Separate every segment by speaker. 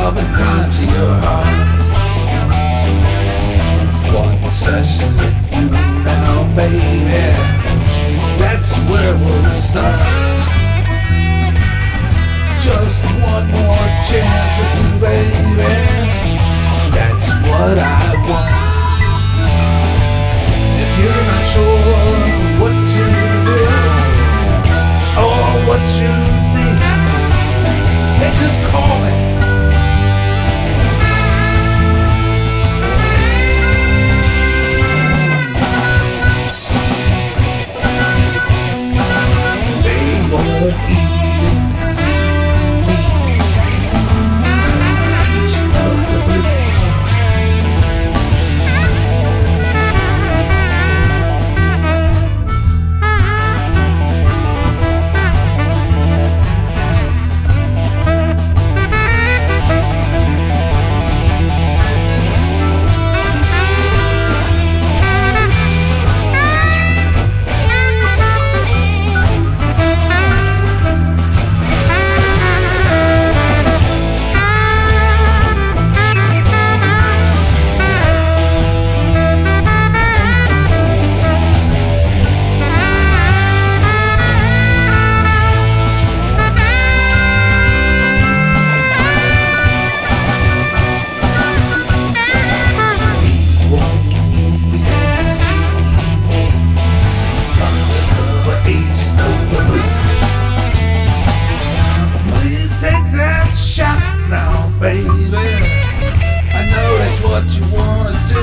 Speaker 1: love and crime to your heart. One session with you now, baby, that's where we'll start. Just one more chance with you, baby, that's what I want. If you're not sure what to do or what you need, then just call me. They won't even see me. Each of the blues. Baby, I know that's what you wanna do.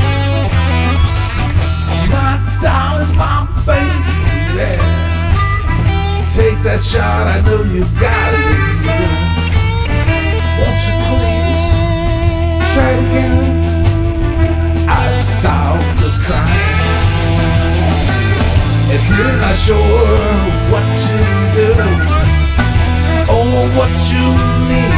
Speaker 1: My darling, my baby, take that shot, I know you got it in you. Won't you please try it again? I've solved the crime. If you're not sure what to do or what you need,